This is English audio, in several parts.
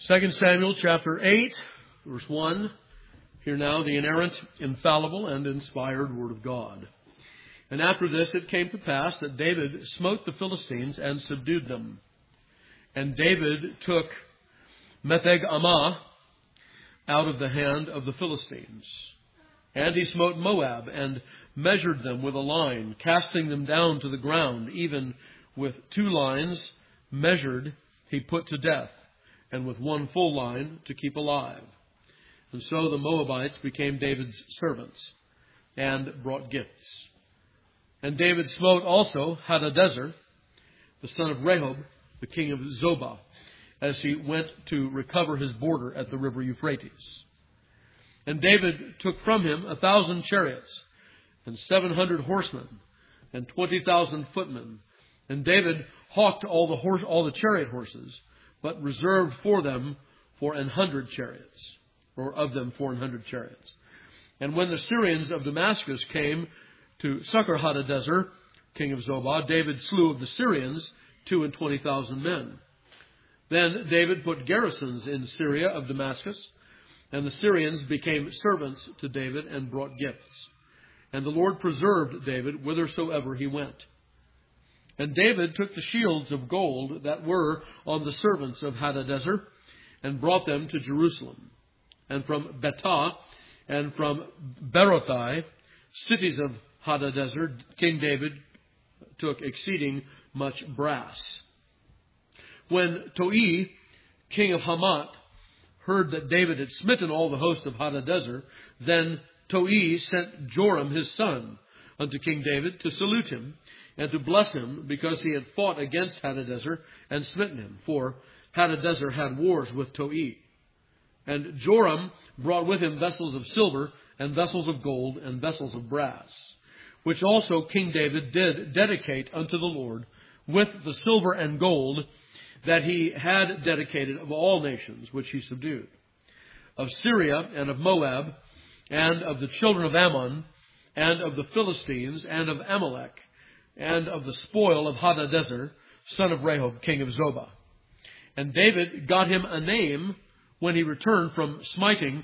2 Samuel chapter 8, verse 1. Hear now the inerrant, infallible, and inspired word of God. And after this it came to pass that David smote the Philistines and subdued them. And David took Metheg-ammah out of the hand of the Philistines. And he smote Moab and measured them with a line, casting them down to the ground, even with 2 lines measured he put to death, and with 1 full line to keep alive. And so the Moabites became David's servants and brought gifts. And David smote also Hadadezer, the son of Rehob, the king of Zobah, as he went to recover his border at the river Euphrates. And David took from him 1,000 chariots and 700 horsemen and 20,000 footmen. And David hawked all the chariot horses, but reserved for them 400 chariots, or of them 400 chariots. And when the Syrians of Damascus came to succor Hadadezer, king of Zobah, David slew of the Syrians 22,000 men. Then David put garrisons in Syria of Damascus, and the Syrians became servants to David and brought gifts. And the Lord preserved David whithersoever he went. And David took the shields of gold that were on the servants of Hadadezer, and brought them to Jerusalem. And from Betah and from Berothai, cities of Hadadezer, King David took exceeding much brass. When Toi, king of Hamath, heard that David had smitten all the host of Hadadezer, then Toi sent Joram his son unto King David to salute him and to bless him, because he had fought against Hadadezer and smitten him. For Hadadezer had wars with Toi. And Joram brought with him vessels of silver and vessels of gold and vessels of brass, which also King David did dedicate unto the Lord with the silver and gold that he had dedicated of all nations which he subdued, of Syria and of Moab, and of the children of Ammon, and of the Philistines, and of Amalek, and of the spoil of Hadadezer, son of Rehob, king of Zobah. And David got him a name when he returned from smiting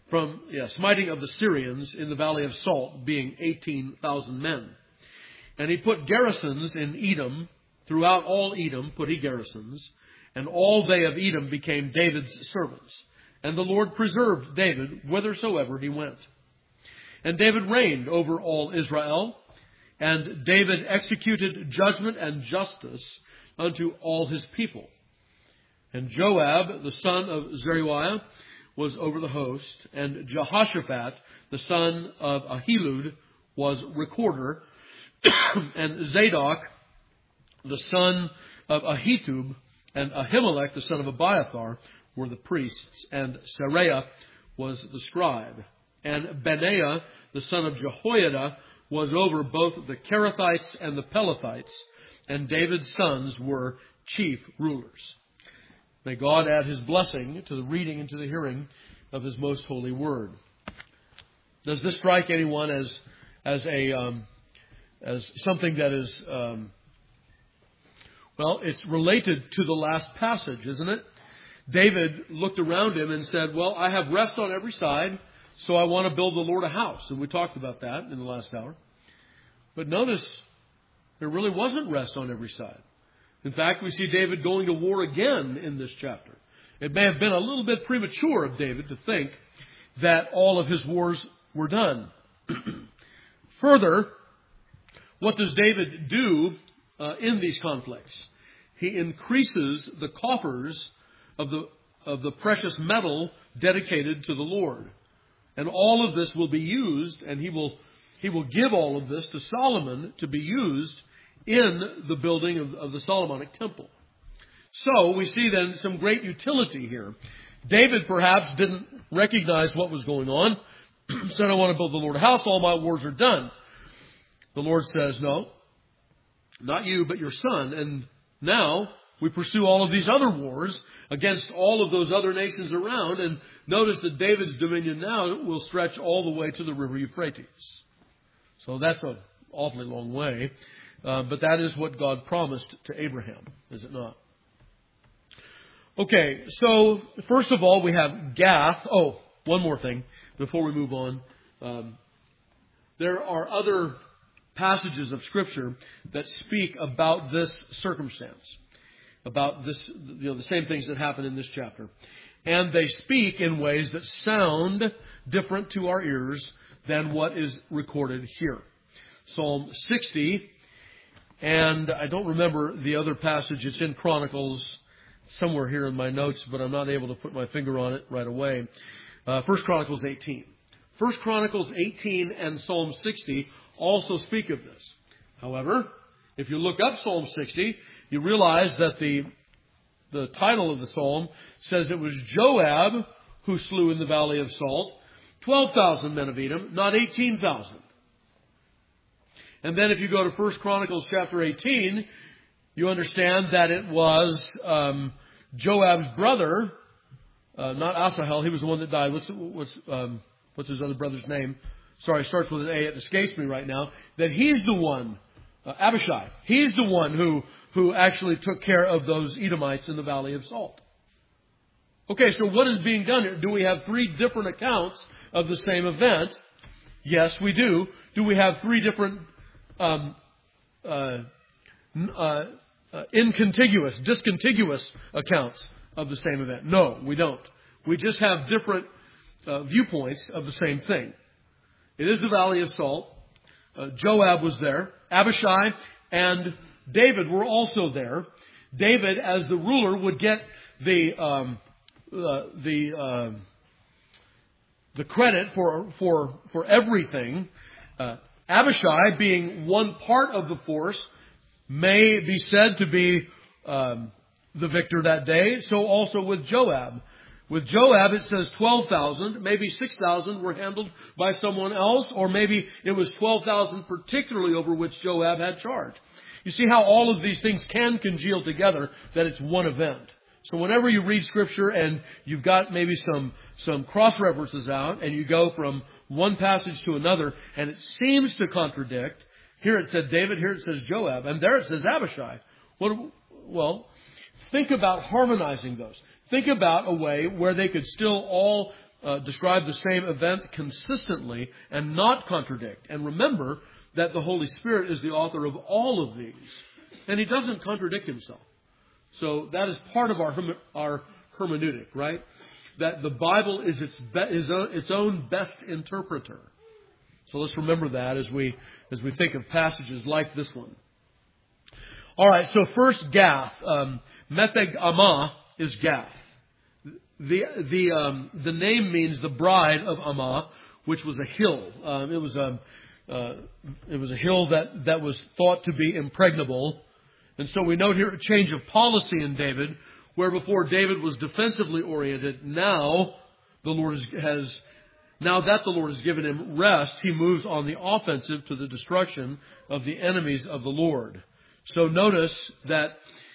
of the Syrians in the valley of Salt, being 18,000 men. And he put garrisons in Edom. Throughout all Edom put he garrisons, and all they of Edom became David's servants. And the Lord preserved David whithersoever he went. And David reigned over all Israel, and David executed judgment and justice unto all his people. And Joab, the son of Zeruiah, was over the host, and Jehoshaphat, the son of Ahilud, was recorder, and Zadok, the son of Ahitub, and Ahimelech, the son of Abiathar, were the priests, and Seraiah was the scribe. And Benaiah, the son of Jehoiada, was over both the Kerethites and the Pelethites, and David's sons were chief rulers. May God add his blessing to the reading and to the hearing of his most holy word. Does this strike anyone as something that is it's related to the last passage, isn't it? David looked around him and said, well, I have rest on every side, so I want to build the Lord a house. And we talked about that in the last hour. But notice, there really wasn't rest on every side. In fact, we see David going to war again in this chapter. It may have been a little bit premature of David to think that all of his wars were done. Further, what does David do in these conflicts? He increases the coffers of the precious metal dedicated to the Lord. And all of this will be used, and he will give all of this to Solomon to be used in the building of the Solomonic temple. So we see then some great utility here. David perhaps didn't recognize what was going on. Said, I want to build the Lord a house, all my wars are done. The Lord says, no, not you, but your son. And now we pursue all of these other wars against all of those other nations around. And notice that David's dominion now will stretch all the way to the river Euphrates. So that's an awfully long way. But that is what God promised to Abraham, is it not? Okay, so first of all, we have Gath. Oh, one more thing before we move on. There are other passages of Scripture that speak about this circumstance, about this, the same things that happen in this chapter. And they speak in ways that sound different to our ears than what is recorded here. Psalm 60, and I don't remember the other passage. It's in Chronicles, somewhere here in my notes, but I'm not able to put my finger on it right away. 1 Chronicles 18. 1 Chronicles 18 and Psalm 60 also speak of this. However, if you look up Psalm 60, you realize that the title of the psalm says it was Joab who slew in the Valley of Salt 12,000 men of Edom, not 18,000. And then if you go to 1 Chronicles chapter 18, you understand that it was Joab's brother, not Asahel. He was the one that died. What's his other brother's name? Sorry, it starts with an A. It escapes me right now. That he's the one, Abishai. He's the one who actually took care of those Edomites in the Valley of Salt. Okay, so what is being done here? Do we have three different accounts of the same event? Yes, we do. Do we have three different discontiguous accounts of the same event? No, we don't. We just have different viewpoints of the same thing. It is the Valley of Salt. Joab was there. Abishai and David were also there. David, as the ruler, would get the credit for everything. Abishai, being one part of the force, may be said to be the victor that day. So also with Joab. With Joab, it says 12,000. Maybe 6,000 were handled by someone else, or maybe it was 12,000 particularly over which Joab had charge. You see how all of these things can congeal together, that it's one event. So whenever you read Scripture and you've got maybe some cross-references out, and you go from one passage to another, and it seems to contradict, here it said David, here it says Joab, and there it says Abishai. Well, think about harmonizing those. Think about a way where they could still all describe the same event consistently and not contradict. And remember that the Holy Spirit is the author of all of these. And He doesn't contradict Himself. So that is part of our hermeneutic, right? That the Bible is its own best interpreter. So let's remember that as we think of passages like this one. All right, so first Gath. Metheg Ammah is Gath. The name means the bride of Ammah, which was a hill. It was a hill that was thought to be impregnable. And so we note here a change of policy in David, where before David was defensively oriented, now that the Lord has given him rest, he moves on the offensive to the destruction of the enemies of the Lord. So notice that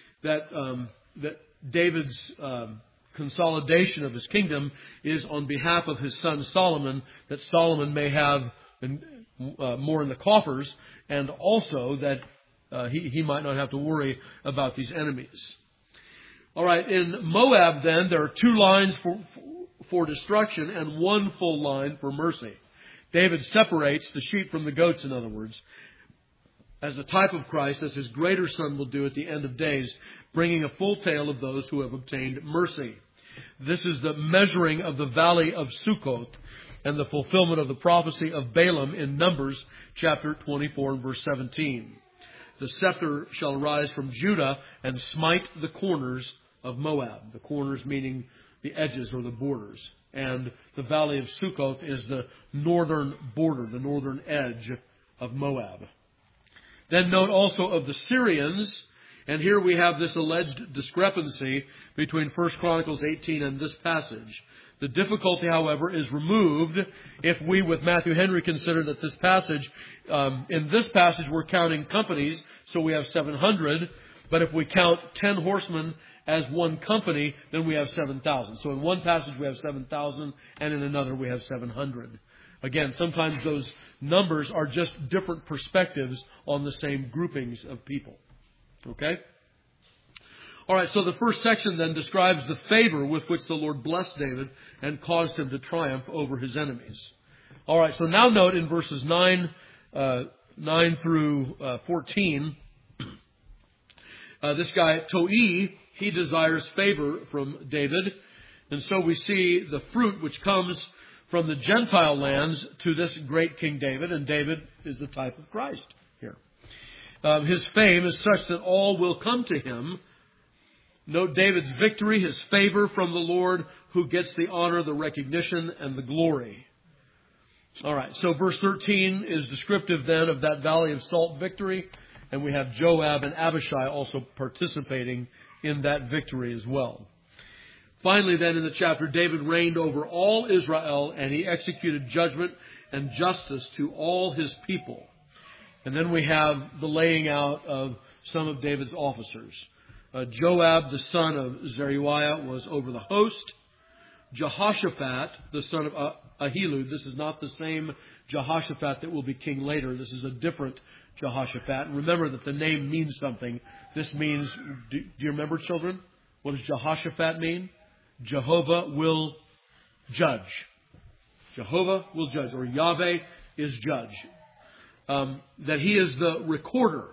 David's consolidation of his kingdom is on behalf of his son Solomon, that Solomon may have more in the coffers, and also that he might not have to worry about these enemies. All right, in Moab then, there are two lines for destruction and one full line for mercy. David separates the sheep from the goats, in other words, as a type of Christ, as His greater Son will do at the end of days, bringing a full tale of those who have obtained mercy. This is the measuring of the valley of Sukkot and the fulfillment of the prophecy of Balaam in Numbers chapter 24 and verse 17. The scepter shall arise from Judah and smite the corners of Moab. The corners meaning the edges or the borders. And the valley of Sukkot is the northern border, the northern edge of Moab. Then note also of the Syrians, and here we have this alleged discrepancy between 1 Chronicles 18 and this passage. The difficulty, however, is removed if we, with Matthew Henry, consider that this passage, in this passage we're counting companies, so we have 700. But if we count 10 horsemen as one company, then we have 7,000. So in one passage we have 7,000, and in another we have 700. Again, sometimes those numbers are just different perspectives on the same groupings of people. Okay? All right, so the first section then describes the favor with which the Lord blessed David and caused him to triumph over his enemies. All right, so now note in verses 9 through 14, this guy, Toi, he desires favor from David. And so we see the fruit which comes from the Gentile lands to this great King David. And David is the type of Christ here. His fame is such that all will come to him. Note David's victory, his favor from the Lord, who gets the honor, the recognition, and the glory. All right, so verse 13 is descriptive then of that Valley of Salt victory. And we have Joab and Abishai also participating in that victory as well. Finally then in the chapter, David reigned over all Israel, and he executed judgment and justice to all his people. And then we have the laying out of some of David's officers. Joab, the son of Zeruiah, was over the host. Jehoshaphat, the son of Ahilud. This is not the same Jehoshaphat that will be king later. This is a different Jehoshaphat. And remember that the name means something. This means, do you remember, children? What does Jehoshaphat mean? Jehovah will judge. Jehovah will judge, or Yahweh is judge. That he is the recorder.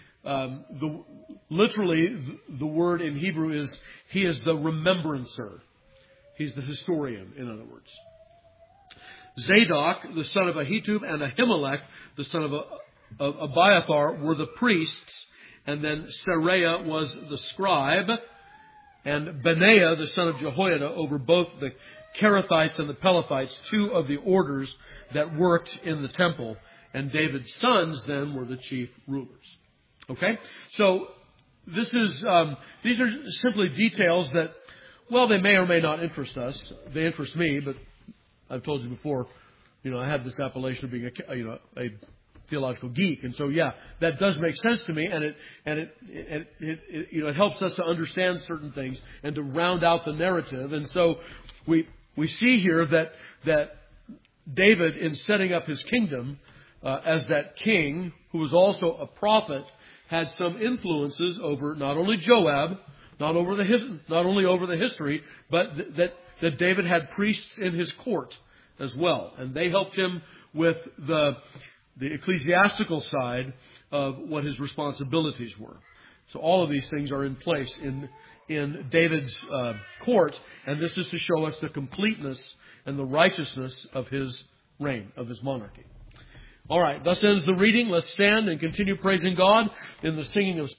Literally, the word in Hebrew is, he is the remembrancer. He's the historian, in other words. Zadok, the son of Ahitub, and Ahimelech, the son of Abiathar, were the priests. And then Seraiah was the scribe. And Benaiah, the son of Jehoiada, over both the Kerethites and the Pelethites, two of the orders that worked in the temple. And David's sons then were the chief rulers. Okay? So these are simply details that, well, they may or may not interest us. They interest me, but I've told you before, I have this appellation of being a theological geek, and so that does make sense to me, and it helps us to understand certain things and to round out the narrative. And so we see here that David, in setting up his kingdom as that king who was also a prophet, had some influences over not only Joab, not only over the history, but that David had priests in his court as well, and they helped him with the ecclesiastical side of what his responsibilities were. So all of these things are in place in David's court, and this is to show us the completeness and the righteousness of his reign, of his monarchy. All right, thus ends the reading. Let's stand and continue praising God in the singing of